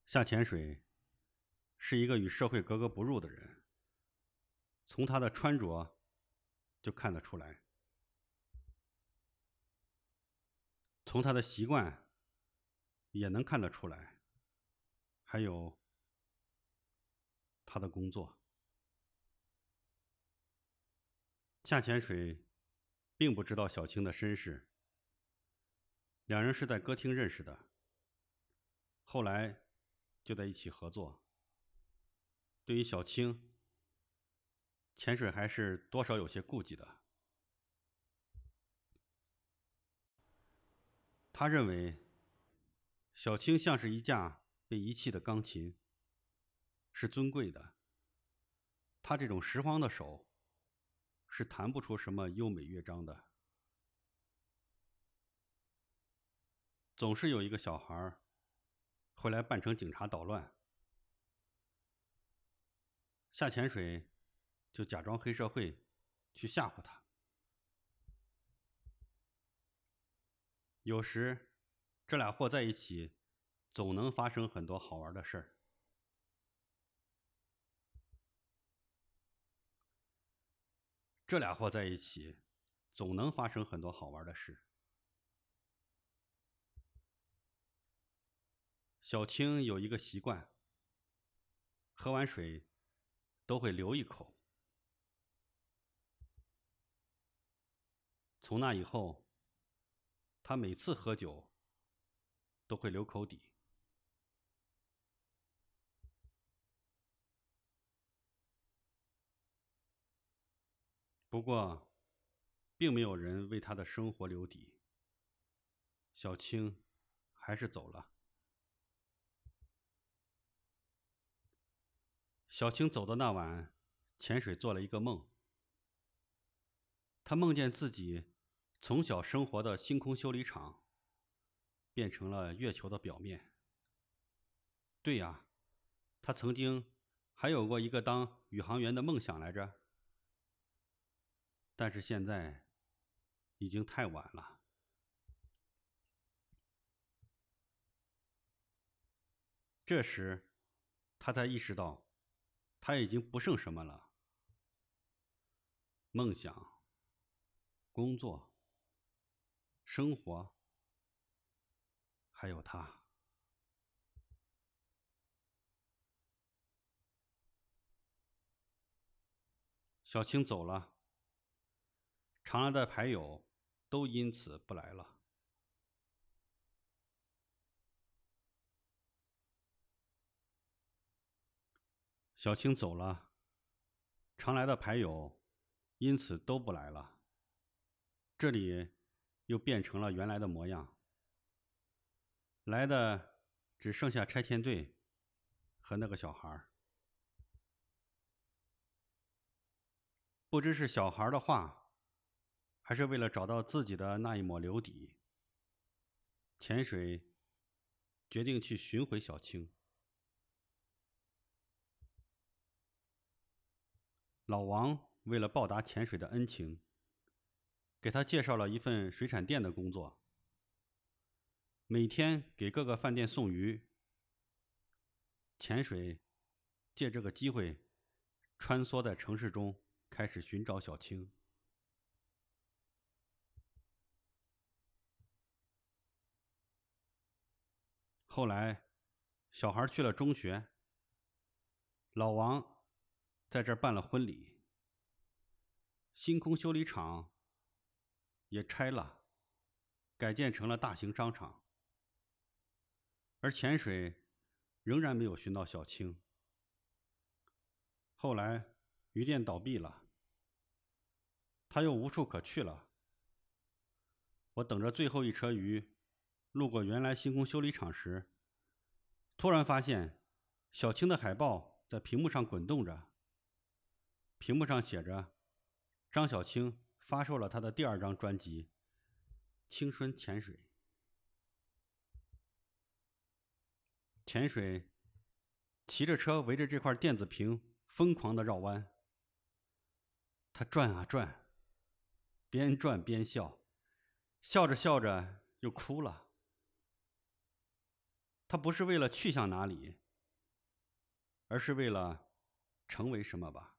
夏潜水是一个与社会格格不入的人，从他的穿着就看得出来，从他的习惯也能看得出来，还有他的工作。夏潜水并不知道小青的身世，两人是在歌厅认识的，后来就在一起合作。对于小青，潜水还是多少有些顾忌的。他认为小青像是一架被遗弃的钢琴，是尊贵的，他这种拾荒的手是弹不出什么优美乐章的。总是有一个小孩会来扮成警察捣乱，夏潜水就假装黑社会去吓唬他。有时这俩货在一起，总能发生很多好玩的事儿。这俩货在一起，总能发生很多好玩的事。小青有一个习惯，喝完水都会留一口。从那以后，他每次喝酒都会留口底。不过，并没有人为他的生活留底，小青还是走了。小青走的那晚，潜水做了一个梦。他梦见自己从小生活的星空修理厂变成了月球的表面。对呀，他曾经还有过一个当宇航员的梦想来着。但是现在已经太晚了。这时他才意识到他已经不剩什么了。梦想、工作、生活，还有他。小青走了，常来的牌友都因此不来了。小青走了，常来的牌友因此都不来了。这里又变成了原来的模样，来的只剩下拆迁队和那个小孩。不知是小孩的话，还是为了找到自己的那一抹留底，潜水决定去寻回小青。老王为了报答潜水的恩情，给他介绍了一份水产店的工作，每天给各个饭店送鱼。潜水借这个机会穿梭在城市中，开始寻找小青。后来小孩去了中学，老王在这儿办了婚礼，星空修理厂也拆了，改建成了大型商场。而潜水仍然没有寻到小青。后来鱼店倒闭了，他又无处可去了。我等着最后一车鱼路过原来星空修理厂时，突然发现小青的海报在屏幕上滚动着，屏幕上写着张小青发售了他的第2张专辑《青春潜水》。潜水骑着车围着这块电子屏疯狂地绕弯，他转啊转，边转边笑，笑着笑着又哭了。 它不是为了去向哪里，而是为了成为什么吧。